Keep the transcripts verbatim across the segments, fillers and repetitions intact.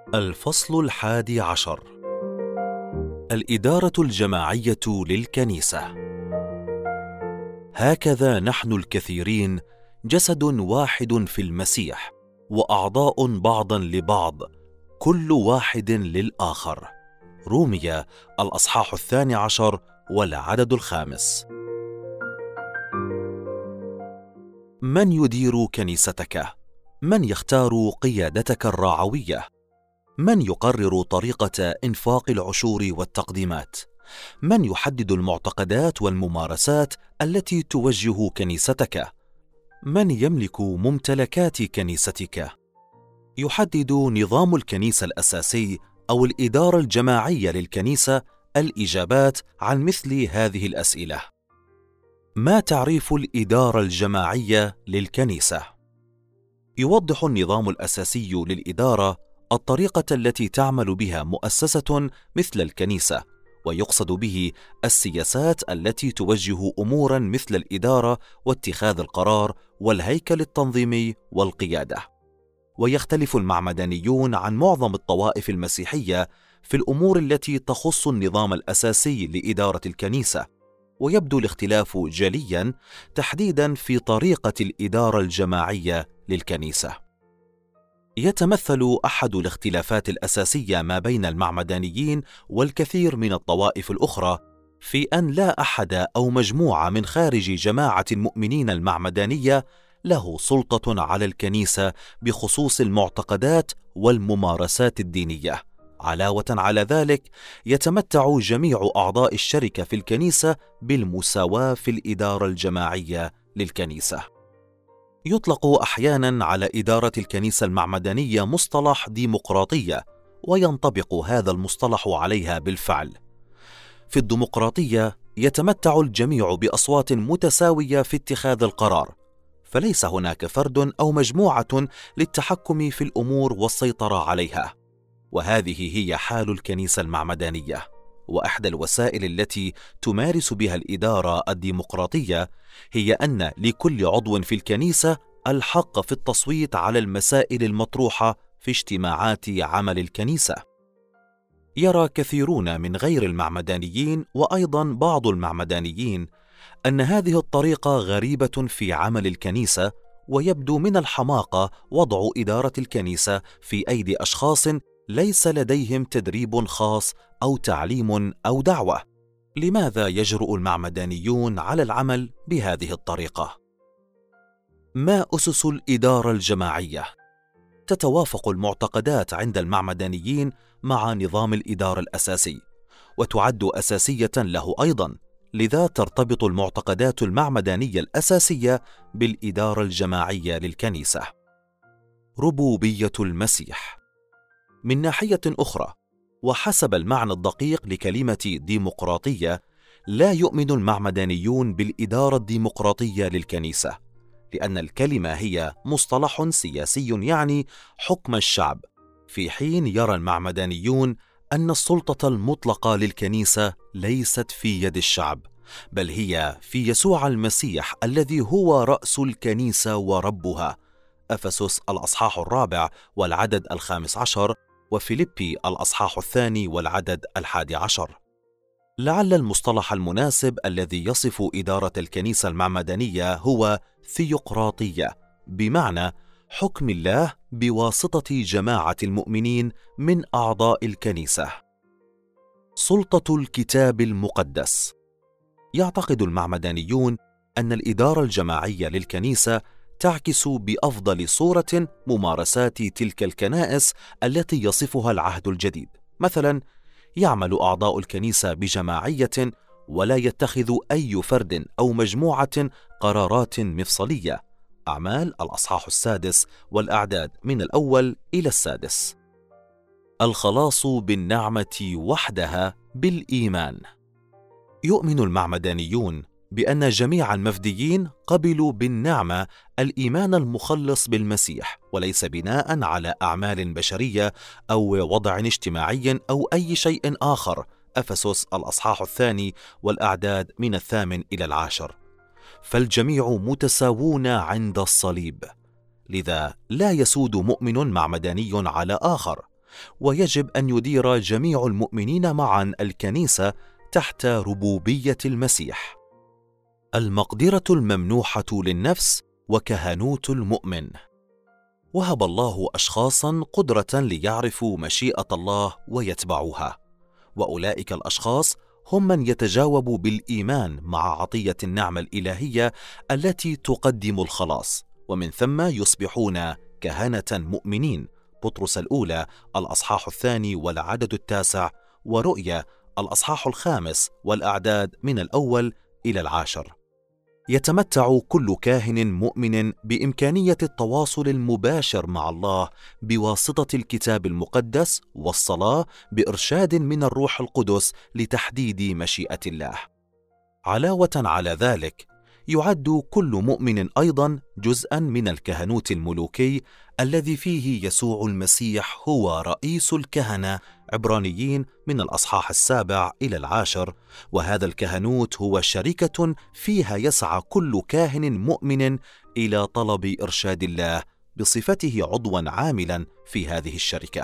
الفصل الحادي عشر: الإدارة الجماعية للكنيسة. هكذا نحن الكثيرين جسد واحد في المسيح، وأعضاء بعضا لبعض، كل واحد للآخر. رومية الأصحاح الثاني عشر والعدد الخامس. من يدير كنيستك؟ من يختار قيادتك الرعوية؟ من يقرر طريقة إنفاق العشور والتقديمات؟ من يحدد المعتقدات والممارسات التي توجه كنيستك؟ من يملك ممتلكات كنيستك؟ يحدد نظام الكنيسة الأساسي أو الإدارة الجماعية للكنيسة الإجابات عن مثل هذه الأسئلة. ما تعريف الإدارة الجماعية للكنيسة؟ يوضح النظام الأساسي للإدارة الطريقة التي تعمل بها مؤسسة مثل الكنيسة، ويقصد به السياسات التي توجه أمورا مثل الإدارة واتخاذ القرار والهيكل التنظيمي والقيادة. ويختلف المعمدانيون عن معظم الطوائف المسيحية في الأمور التي تخص النظام الأساسي لإدارة الكنيسة، ويبدو الاختلاف جليا تحديدا في طريقة الإدارة الجماعية للكنيسة. يتمثل أحد الاختلافات الأساسية ما بين المعمدانيين والكثير من الطوائف الأخرى في أن لا أحد أو مجموعة من خارج جماعة المؤمنين المعمدانية له سلطة على الكنيسة بخصوص المعتقدات والممارسات الدينية. علاوة على ذلك، يتمتع جميع أعضاء الشركة في الكنيسة بالمساواة في الإدارة الجماعية للكنيسة. يطلق أحيانا على إدارة الكنيسة المعمدانية مصطلح ديمقراطية، وينطبق هذا المصطلح عليها بالفعل. في الديمقراطية يتمتع الجميع بأصوات متساوية في اتخاذ القرار، فليس هناك فرد أو مجموعة للتحكم في الأمور والسيطرة عليها. وهذه هي حال الكنيسة المعمدانية. وإحدى الوسائل التي تمارس بها الإدارة الديمقراطية هي أن لكل عضو في الكنيسة الحق في التصويت على المسائل المطروحة في اجتماعات عمل الكنيسة. يرى كثيرون من غير المعمدانيين وأيضا بعض المعمدانيين أن هذه الطريقة غريبة في عمل الكنيسة، ويبدو من الحماقة وضع إدارة الكنيسة في أيدي أشخاص ليس لديهم تدريب خاص أو تعليم أو دعوة. لماذا يجرؤ المعمدانيون على العمل بهذه الطريقة؟ ما أسس الإدارة الجماعية؟ تتوافق المعتقدات عند المعمدانيين مع نظام الإدارة الأساسي، وتعد أساسية له أيضا، لذا ترتبط المعتقدات المعمدانية الأساسية بالإدارة الجماعية للكنيسة. ربوبية المسيح. من ناحية أخرى، وحسب المعنى الدقيق لكلمة ديمقراطية، لا يؤمن المعمدانيون بالإدارة الديمقراطية للكنيسة، لأن الكلمة هي مصطلح سياسي يعني حكم الشعب، في حين يرى المعمدانيون أن السلطة المطلقة للكنيسة ليست في يد الشعب، بل هي في يسوع المسيح الذي هو رأس الكنيسة وربها. أفسس الأصحاح الرابع والعدد الخامس عشر، وفيليبي الأصحاح الثاني والعدد الحادي عشر. لعل المصطلح المناسب الذي يصف إدارة الكنيسة المعمدانية هو ثيوقراطية، بمعنى حكم الله بواسطة جماعة المؤمنين من أعضاء الكنيسة. سلطة الكتاب المقدس. يعتقد المعمدانيون أن الإدارة الجماعية للكنيسة تعكس بأفضل صورة ممارسات تلك الكنائس التي يصفها العهد الجديد. مثلا، يعمل أعضاء الكنيسة بجماعية، ولا يتخذ أي فرد أو مجموعة قرارات مفصلية. أعمال الأصحاح السادس والأعداد من الأول إلى السادس. الخلاص بالنعمة وحدها بالإيمان. يؤمن المعمدانيون بأن جميع المفديين قبلوا بالنعمة الإيمان المخلص بالمسيح، وليس بناء على أعمال بشرية أو وضع اجتماعي أو أي شيء آخر. أفسس الأصحاح الثاني والأعداد من الثامن إلى العاشر. فالجميع متساوون عند الصليب، لذا لا يسود مؤمن معمداني على آخر، ويجب أن يدير جميع المؤمنين معا الكنيسة تحت ربوبية المسيح. المقدرة الممنوحة للنفس وكهنوت المؤمن. وهب الله أشخاصا قدرة ليعرفوا مشيئة الله ويتبعوها، وأولئك الأشخاص هم من يتجاوب بالإيمان مع عطية النعمة الإلهية التي تقدم الخلاص، ومن ثم يصبحون كهنة مؤمنين. بطرس الأولى الأصحاح الثاني والعدد التاسع، ورؤيا الأصحاح الخامس والأعداد من الأول إلى العاشر. يتمتع كل كاهن مؤمن بإمكانية التواصل المباشر مع الله بواسطة الكتاب المقدس والصلاة بإرشاد من الروح القدس لتحديد مشيئة الله. علاوة على ذلك، يعد كل مؤمن أيضا جزءا من الكهنوت الملوكي الذي فيه يسوع المسيح هو رئيس الكهنة، عبرانيين من الأصحاح السابع إلى العاشر. وهذا الكهنوت هو شركة فيها يسعى كل كاهن مؤمن إلى طلب إرشاد الله بصفته عضوا عاملا في هذه الشركة.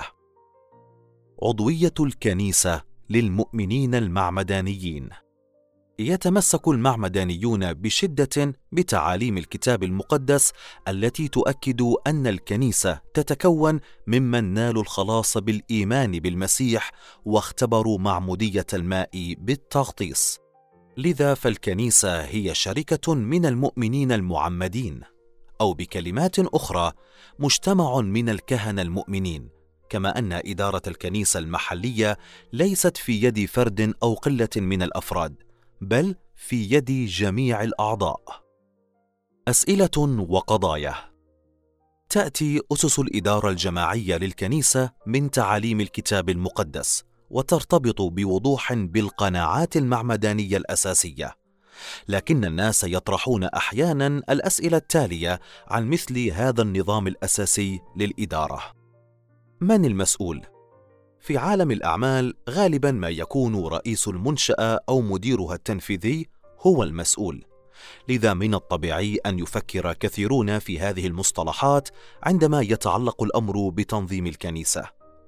عضوية الكنيسة للمؤمنين المعمدانيين. يتمسك المعمدانيون بشدة بتعاليم الكتاب المقدس التي تؤكد أن الكنيسة تتكون ممن نالوا الخلاص بالإيمان بالمسيح واختبروا معمودية الماء بالتغطيس. لذا فالكنيسة هي شركة من المؤمنين المعمدين، أو بكلمات أخرى مجتمع من الكهنة المؤمنين. كما أن إدارة الكنيسة المحلية ليست في يد فرد أو قلة من الأفراد، بل في يد جميع الأعضاء. أسئلة وقضايا. تأتي أسس الإدارة الجماعية للكنيسة من تعاليم الكتاب المقدس، وترتبط بوضوح بالقناعات المعمدانية الأساسية. لكن الناس يطرحون أحيانا الأسئلة التالية عن مثل هذا النظام الأساسي للإدارة: من المسؤول؟ في عالم الأعمال غالبا ما يكون رئيس المنشأة أو مديرها التنفيذي هو المسؤول. لذا من الطبيعي أن يفكر كثيرون في هذه المصطلحات عندما يتعلق الأمر بتنظيم الكنيسة.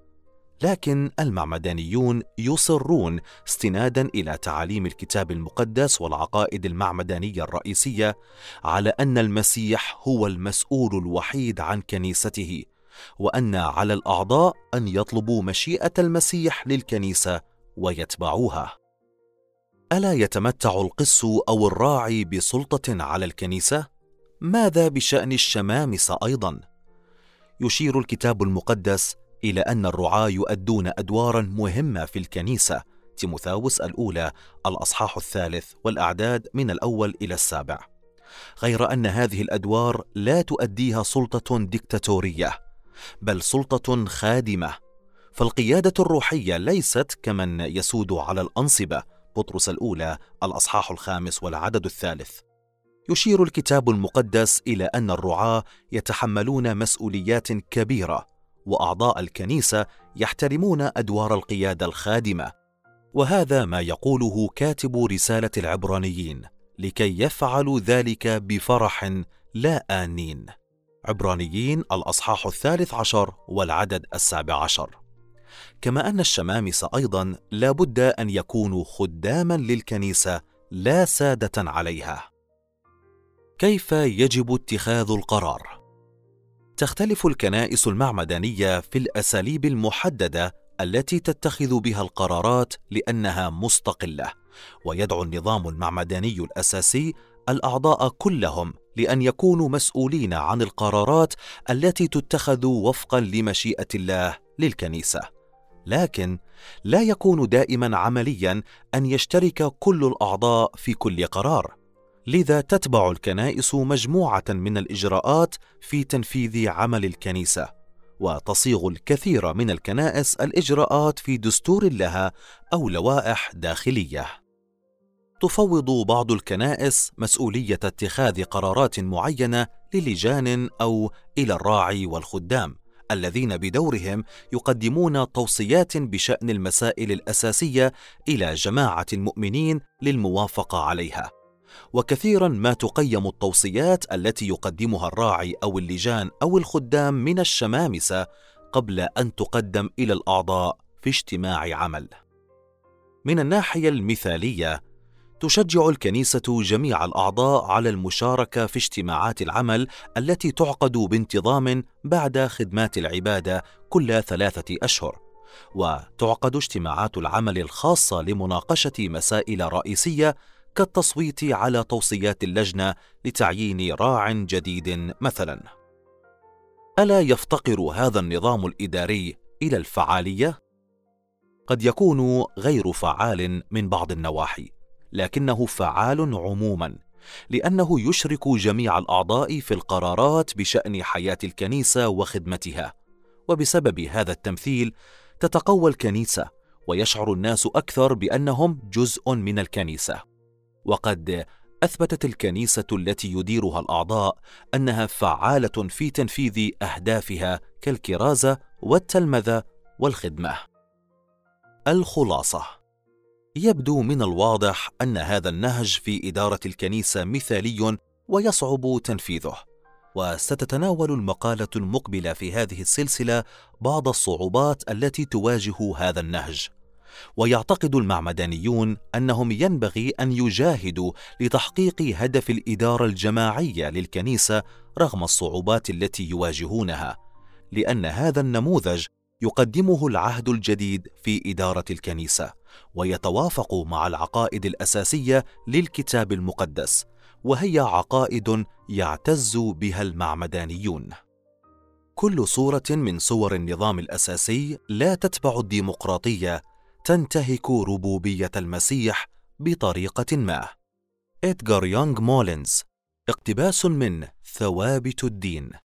لكن المعمدانيون يصرون استنادا إلى تعاليم الكتاب المقدس والعقائد المعمدانية الرئيسية على أن المسيح هو المسؤول الوحيد عن كنيسته، وأن على الأعضاء أن يطلبوا مشيئة المسيح للكنيسة ويتبعوها. ألا يتمتع القس أو الراعي بسلطة على الكنيسة؟ ماذا بشأن الشمامسة أيضا؟ يشير الكتاب المقدس إلى أن الرعاة يؤدون أدوارا مهمة في الكنيسة. تيموثاوس الأولى الأصحاح الثالث والأعداد من الأول إلى السابع. غير أن هذه الأدوار لا تؤديها سلطة ديكتاتورية، بل سلطة خادمة. فالقيادة الروحية ليست كمن يسود على الأنصبة. بطرس الأولى الأصحاح الخامس والعدد الثالث. يشير الكتاب المقدس إلى أن الرعاة يتحملون مسؤوليات كبيرة، وأعضاء الكنيسة يحترمون أدوار القيادة الخادمة. وهذا ما يقوله كاتب رسالة العبرانيين لكي يفعلوا ذلك بفرح لا آنين. عبرانيين الأصحاح الثالث عشر والعدد السابع عشر. كما أن الشمامسة أيضا لا بد أن يكونوا خداما للكنيسة لا سادة عليها. كيف يجب اتخاذ القرار؟ تختلف الكنائس المعمدانية في الأساليب المحددة التي تتخذ بها القرارات لأنها مستقلة، ويدعو النظام المعمداني الأساسي الأعضاء كلهم لأن يكونوا مسؤولين عن القرارات التي تتخذ وفقا لمشيئة الله للكنيسة. لكن لا يكون دائما عمليا أن يشترك كل الأعضاء في كل قرار. لذا تتبع الكنائس مجموعة من الإجراءات في تنفيذ عمل الكنيسة، وتصيغ الكثير من الكنائس الإجراءات في دستور لها أو لوائح داخلية. تفوض بعض الكنائس مسؤولية اتخاذ قرارات معينة للجان أو إلى الراعي والخدام، الذين بدورهم يقدمون توصيات بشأن المسائل الأساسية إلى جماعة المؤمنين للموافقة عليها. وكثيرا ما تقيم التوصيات التي يقدمها الراعي أو اللجان أو الخدام من الشمامسة قبل أن تقدم إلى الأعضاء في اجتماع عمل. من الناحية المثالية، تشجع الكنيسة جميع الأعضاء على المشاركة في اجتماعات العمل التي تعقد بانتظام بعد خدمات العبادة كل ثلاثة أشهر، وتعقد اجتماعات العمل الخاصة لمناقشة مسائل رئيسية كالتصويت على توصيات اللجنة لتعيين راع جديد مثلا. ألا يفتقر هذا النظام الإداري إلى الفعالية؟ قد يكون غير فعال من بعض النواحي، لكنه فعال عموما، لأنه يشرك جميع الأعضاء في القرارات بشأن حياة الكنيسة وخدمتها، وبسبب هذا التمثيل تتقوى الكنيسة ويشعر الناس أكثر بأنهم جزء من الكنيسة. وقد أثبتت الكنيسة التي يديرها الأعضاء أنها فعالة في تنفيذ أهدافها كالكرازة والتلمذة والخدمة. الخلاصة: يبدو من الواضح أن هذا النهج في إدارة الكنيسة مثالي ويصعب تنفيذه، وستتناول المقالة المقبلة في هذه السلسلة بعض الصعوبات التي تواجه هذا النهج. ويعتقد المعمدانيون أنهم ينبغي أن يجاهدوا لتحقيق هدف الإدارة الجماعية للكنيسة رغم الصعوبات التي يواجهونها، لأن هذا النموذج يقدمه العهد الجديد في إدارة الكنيسة، ويتوافق مع العقائد الأساسية للكتاب المقدس، وهي عقائد يعتز بها المعمدانيون. كل صورة من صور النظام الأساسي لا تتبع الديمقراطية تنتهك ربوبية المسيح بطريقة ما. إدغار يونغ مولينز، اقتباس من ثوابت الدين.